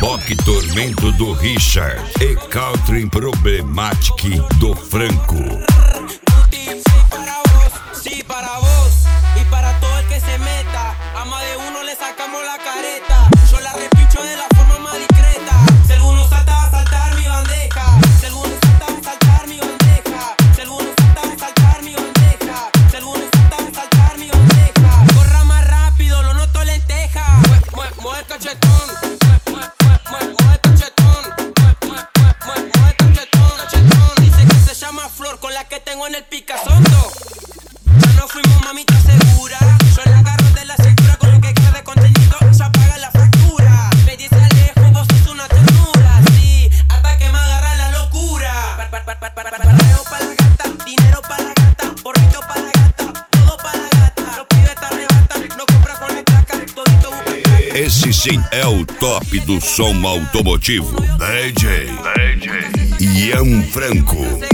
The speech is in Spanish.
Rock Tormento do Richard e Country Problematic do Franco. Sí, para vos y para todo el que se meta. A más de uno le sacamos la careta. Yo la repicho de la forma más discreta. Si alguno salta va a saltar mi bandeja. Si alguno salta va a saltar mi bandeja. Si alguno salta va a saltar mi bandeja. Si alguno salta va a saltar mi bandeja. Corra más rápido, lo noto lenteja. Mueve el cachetón. Mueve cachetón. Mueve cachetón. Dice que se llama Flor, con la que tengo en el picazondo. No fuimos mamita segura. Yo la agarro de la cintura con lo que queda de contenido. Ya paga la factura. Me dice Alejo, vos sos una ternura. Sí, hasta que me agarra la locura. Parreo para la gata, dinero para la gata, borrito para la gata, todo para la gata. Los pibes te arrebatan, no compra con el placa, todito busca. Esse sim é o top do som automotivo. DJ Ian Franco.